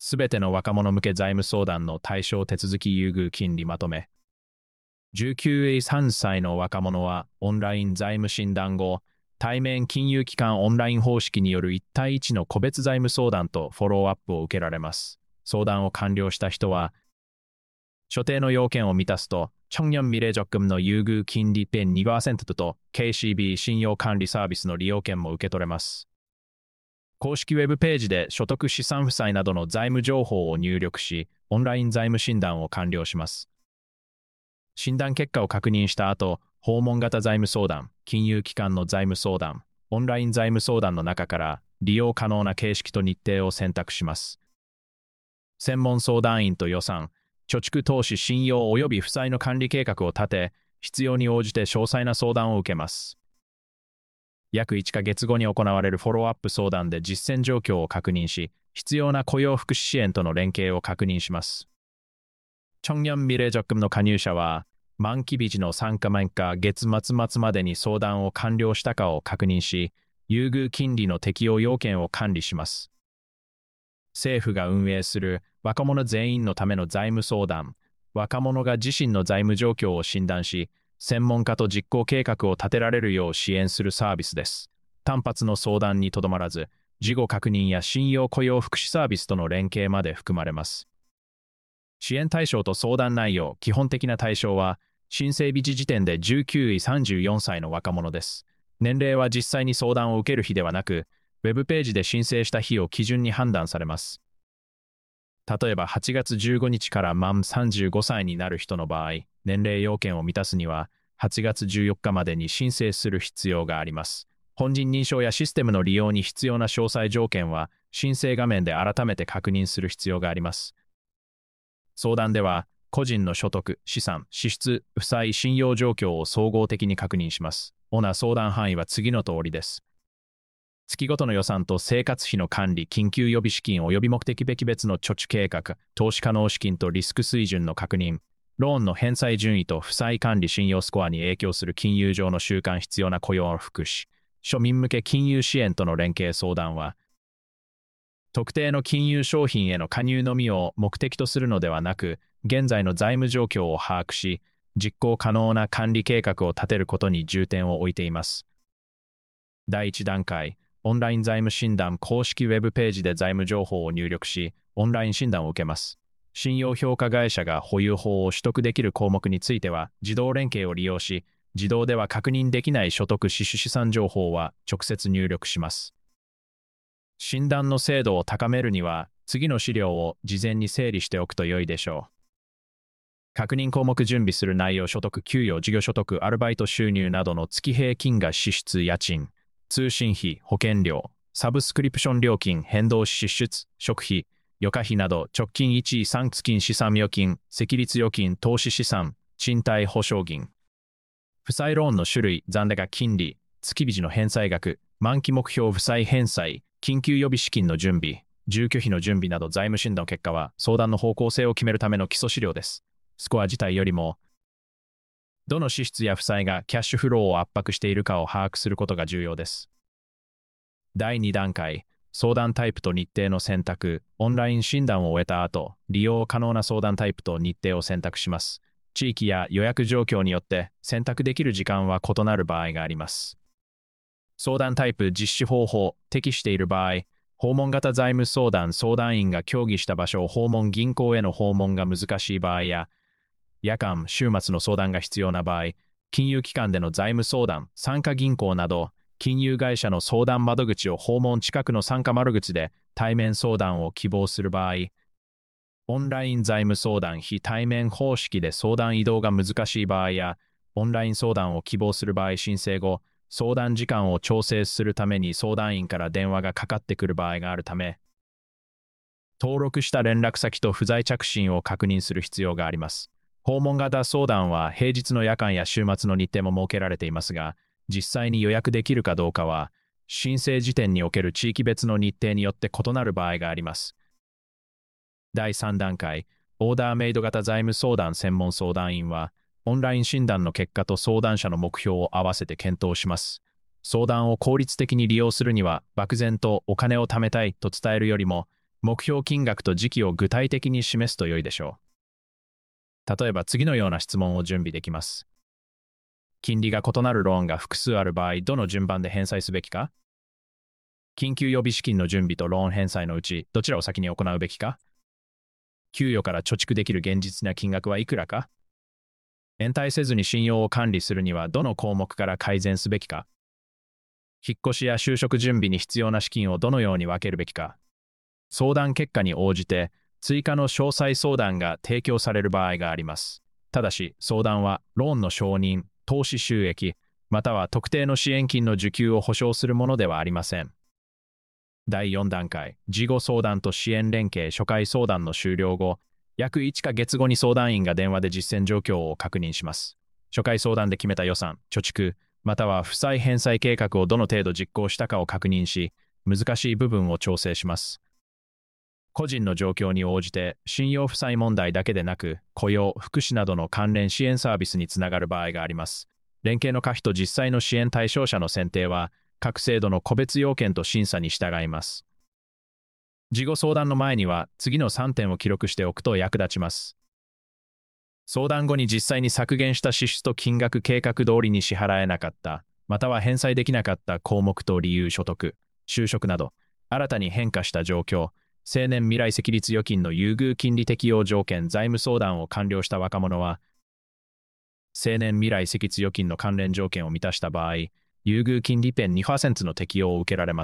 すべての若者向け財務相談の対象手続き優遇金利まとめ。19-3歳の若者はオンライン財務診断後、対面金融機関オンライン方式による1対1の個別財務相談とフォローアップを受けられます。相談を完了した人は、所定の要件を満たすと、청년미래적금の優遇金利ペン 2% と KCB 信用管理サービスの利用券も受け取れます。公式ウェブページで所得資産負債などの財務情報を入力し、オンライン財務診断を完了します。診断結果を確認した後、訪問型財務相談、金融機関の財務相談、オンライン財務相談の中から利用可能な形式と日程を選択します。専門相談員と予算、貯蓄投資信用及び負債の管理計画を立て、必要に応じて詳細な相談を受けます。約1ヶ月後に行われるフォローアップ相談で実践状況を確認し、必要な雇用福祉支援との連携を確認します。청년미래적금の加入者は、満期日時の参加年か月末末までに相談を完了したかを確認し、優遇金利の適用要件を管理します。政府が運営する若者全員のための財務相談、若者が自身の財務状況を診断し、専門家と実行計画を立てられるよう支援するサービスです。単発の相談にとどまらず、事後確認や信用雇用福祉サービスとの連携まで含まれます。支援対象と相談内容、基本的な対象は、申請日時点で19-34歳の若者です。年齢は実際に相談を受ける日ではなく、ウェブページで申請した日を基準に判断されます。例えば8月15日から満35歳になる人の場合、年齢要件を満たすには8月14日までに申請する必要があります。本人認証やシステムの利用に必要な詳細条件は、申請画面で改めて確認する必要があります。相談では、個人の所得、資産、支出、負債、信用状況を総合的に確認します。主な相談範囲は次の通りです。月ごとの予算と生活費の管理、緊急予備資金及び目的別の貯蓄計画、投資可能資金とリスク水準の確認、ローンの返済順位と負債管理信用スコアに影響する金融上の習慣必要な雇用福祉、庶民向け金融支援との連携相談は、特定の金融商品への加入のみを目的とするのではなく、現在の財務状況を把握し、実行可能な管理計画を立てることに重点を置いています。第1段階、オンライン財務診断公式ウェブページで財務情報を入力し、オンライン診断を受けます。信用評価会社が保有法を取得できる項目については、自動連携を利用し、自動では確認できない所得支出資産情報は直接入力します。診断の精度を高めるには、次の資料を事前に整理しておくと良いでしょう。確認項目準備する内容、所得、給与、事業所得、アルバイト収入などの月平均が支出、家賃、通信費、保険料、サブスクリプション料金、変動支出、食費、余価費など直近1、3月金資産預金、赤立預金、投資資産、賃貸保証金。負債ローンの種類、残高金利、月日の返済額、満期目標負債返済、緊急予備資金の準備、住居費の準備など財務診断の結果は相談の方向性を決めるための基礎資料です。スコア自体よりも、どの支出や負債がキャッシュフローを圧迫しているかを把握することが重要です。第2段階、相談タイプと日程の選択、オンライン診断を終えた後、利用可能な相談タイプと日程を選択します。地域や予約状況によって選択できる時間は異なる場合があります。相談タイプ、実施方法、適している場合、訪問型財務相談、相談員が協議した場所を訪問、銀行への訪問が難しい場合や、夜間、週末の相談が必要な場合、金融機関での財務相談、参加銀行など、金融会社の相談窓口を訪問、近くの参加窓口で対面相談を希望する場合、オンライン財務相談、非対面方式で相談移動が難しい場合や、オンライン相談を希望する場合、申請後、相談時間を調整するために相談員から電話がかかってくる場合があるため、登録した連絡先と不在着信を確認する必要があります。訪問型相談は平日の夜間や週末の日程も設けられていますが、実際に予約できるかどうかは、申請時点における地域別の日程によって異なる場合があります。第3段階、オーダーメイド型財務相談専門相談員は、オンライン診断の結果と相談者の目標を合わせて検討します。相談を効率的に利用するには、漠然とお金を貯めたいと伝えるよりも、 目標金額と時期を具体的に示すと良いでしょう。例えば次のような質問を準備できます。金利が異なるローンが複数ある場合、どの順番で返済すべきか？緊急予備資金の準備とローン返済のうち、どちらを先に行うべきか？給与から貯蓄できる現実な金額はいくらか？延滞せずに信用を管理するにはどの項目から改善すべきか？引っ越しや就職準備に必要な資金をどのように分けるべきか？相談結果に応じて追加の詳細相談が提供される場合があります。ただし、相談はローンの承認、投資収益、または特定の支援金の受給を保証するものではありません。第4段階、事後相談と支援連携初回相談の終了後、約1ヶ月後に相談員が電話で実践状況を確認します。初回相談で決めた予算、貯蓄、または負債返済計画をどの程度実行したかを確認し、難しい部分を調整します。個人の状況に応じて、信用負債問題だけでなく、雇用、福祉などの関連支援サービスにつながる場合があります。連携の可否と実際の支援対象者の選定は、各制度の個別要件と審査に従います。事後相談の前には、次の3点を記録しておくと役立ちます。相談後に実際に削減した支出と金額計画通りに支払えなかった、または返済できなかった項目と理由所得、就職など、新たに変化した状況、青年未来赤立預金の優遇金利適用条件財務相談を完了した若者は、青年未来赤立預金の関連条件を満たした場合、優遇金利0.2% の適用を受けられます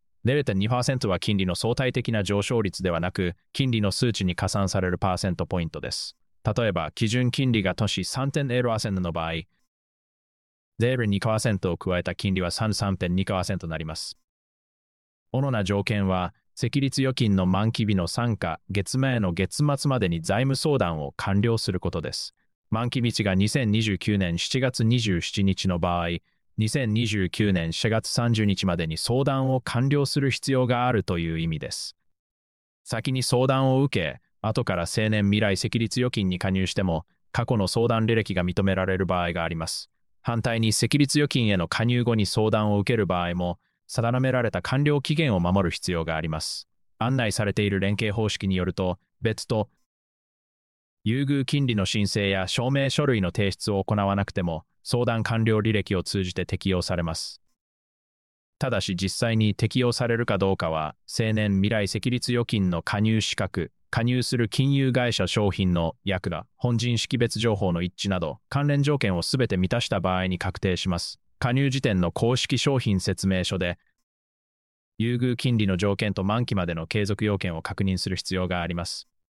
。0.2% は金利の相対的な上昇率ではなく、金利の数値に加算されるパーセントポイントです。例えば、基準金利が年 3.0% の場合、0.2% を加えた金利は 3.2% となります。主な条件は、赤立預金の満期日の3か月前の月末までに財務相談を完了することです。満期日が2029年7月27日の場合、2029年4月30日までに相談を完了する必要があるという意味です。先に相談を受け、後から青年未来赤立預金に加入しても、過去の相談履歴が認められる場合があります。反対に赤立預金への加入後に相談を受ける場合も、定められた完了期限を守る必要があります。案内されている連携方式によると、別途、優遇金利の申請や証明書類の提出を行わなくても、相談完了履歴を通じて適用されます。ただし実際に適用されるかどうかは、青年未来赤立預金の加入資格、加入する金融会社商品の略奪、本人識別情報の一致など、関連条件をすべて満たした場合に確定します。加入時点の公式商品説明書で、優遇金利の条件と満期までの継続要件を確認する必要があります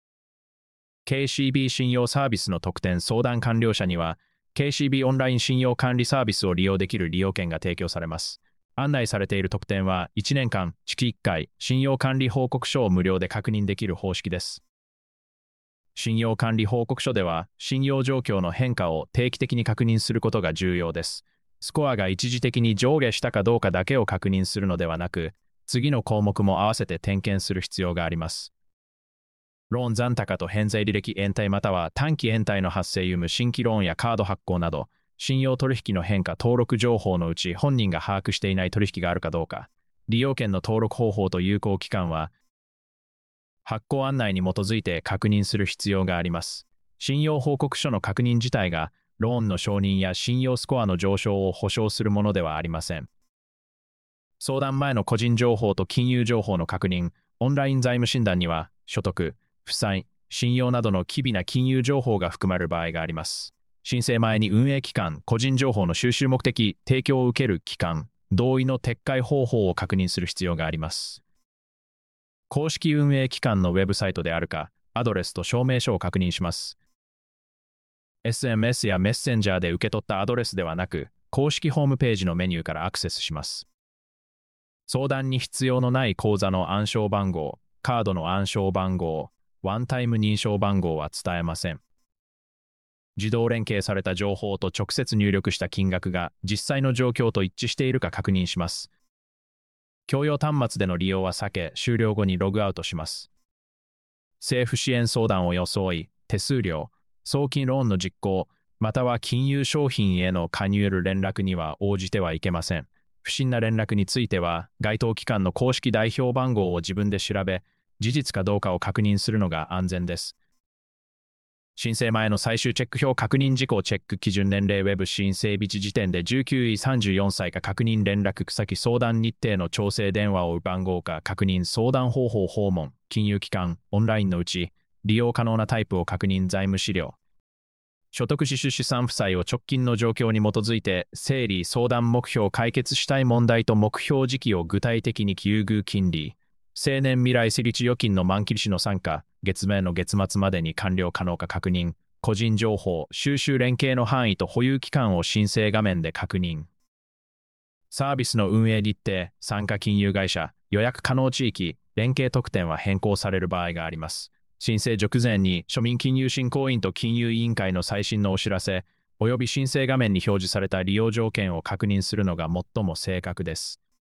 。KCB 信用サービスの特典相談完了者には、KCB オンライン信用管理サービスを利用できる利用権が提供されます。案内されている特典は、1年間、月1回、信用管理報告書を無料で確認できる方式です。信用管理報告書では、信用状況の変化を定期的に確認することが重要です。スコアが一時的に上下したかどうかだけを確認するのではなく、次の項目も合わせて点検する必要があります。ローン残高と返済履歴延滞または短期延滞の発生有無新規ローンやカード発行など、信用取引の変化登録情報のうち本人が把握していない取引があるかどうか、利用権の登録方法と有効期間は、発行案内に基づいて確認する必要があります。信用報告書の確認自体が、ローンの承認や信用スコアの上昇を保証するものではありません。相談前の個人情報と金融情報の確認、オンライン財務診断には、所得、負債、信用などの機微な金融情報が含まれる場合があります。申請前に運営機関、個人情報の収集目的、提供を受ける機関、同意の撤回方法を確認する必要があります。公式運営機関のウェブサイトであるか、アドレスと証明書を確認します。SMS やメッセンジャーで受け取ったアドレスではなく、公式ホームページのメニューからアクセスします。相談に必要のない口座の暗証番号、カードの暗証番号、ワンタイム認証番号は伝えません。自動連携された情報と直接入力した金額が実際の状況と一致しているか確認します。共用端末での利用は避け、終了後にログアウトします。政府支援相談を装い、手数料、早期ローンの実行、または金融商品への加入連絡には応じてはいけません。不審な連絡については、該当機関の公式代表番号を自分で調べ、 事実かどうかを確認するのが安全です。申請前の最終チェック表確認事項チェック基準年齢ウェブ申請日時点で19位34歳か確認連絡先相談日程の調整電話を番号か確認相談方法訪問金融機関オンラインのうち利用可能なタイプを確認財務資料所得自主資産負債を直近の状況に基づいて整理相談目標解決したい問題と目標時期を具体的に優遇金利青年未来設立預金の満期利子の参加月目の月末までに完了可能か確認個人情報収集連携の範囲と保有期間を申請画面で確認サービスの運営日程参加金融会社予約可能地域連携特典は変更される場合があります。申請直前に庶民金融振興員と金融委員会の最新のお知らせおよび申請画面に表示された利用条件を確認するのが最も正確です。